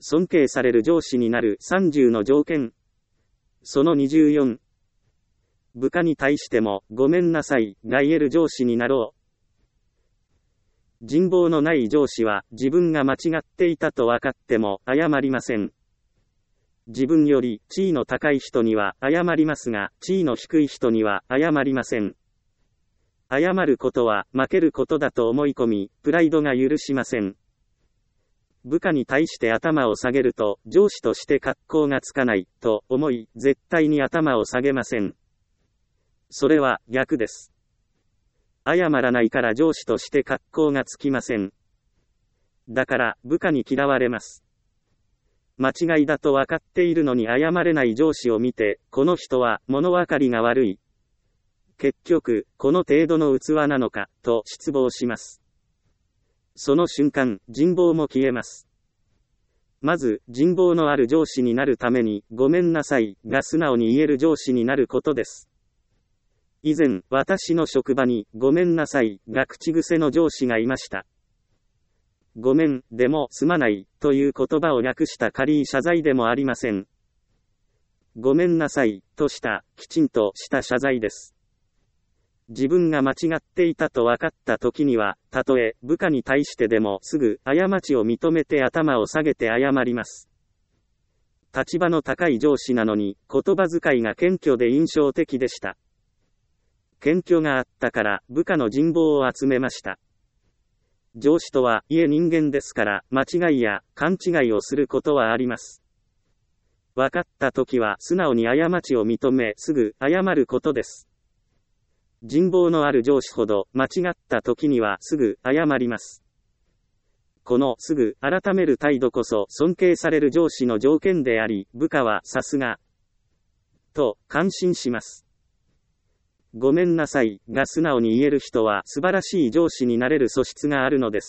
尊敬される上司になる30の条件。その24。部下に対してもごめんなさいが言える上司になろう。人望のない上司は自分が間違っていたと分かっても謝りません。自分より地位の高い人には謝りますが、地位の低い人には謝りません。謝ることは負けることだと思い込み、プライドが許しません。部下に対して頭を下げると、上司として格好がつかない、と思い、絶対に頭を下げません。それは逆です。謝らないから上司として格好がつきません。だから、部下に嫌われます。間違いだと分かっているのに謝れない上司を見て、この人は物分かりが悪い。結局、この程度の器なのか、と失望します。その瞬間、人望も消えます。まず、人望のある上司になるために、ごめんなさい、が素直に言える上司になることです。以前、私の職場に、ごめんなさい、が口癖の上司がいました。ごめん、でも、すまない、という言葉を略した軽い謝罪でもありません。ごめんなさい、とした、きちんとした謝罪です。自分が間違っていたと分かった時には、たとえ部下に対してでもすぐ過ちを認めて頭を下げて謝ります。立場の高い上司なのに、言葉遣いが謙虚で印象的でした。謙虚があったから部下の人望を集めました。上司とはいえ人間ですから間違いや勘違いをすることはあります。分かった時は素直に過ちを認めすぐ謝ることです。人望のある上司ほど間違った時にはすぐ謝ります。このすぐ改める態度こそ尊敬される上司の条件であり、部下はさすがと感心します。ごめんなさいが素直に言える人は素晴らしい上司になれる素質があるのです。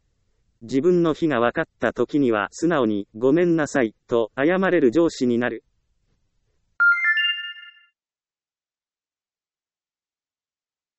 自分の非が分かった時には素直にごめんなさいと謝れる上司になる。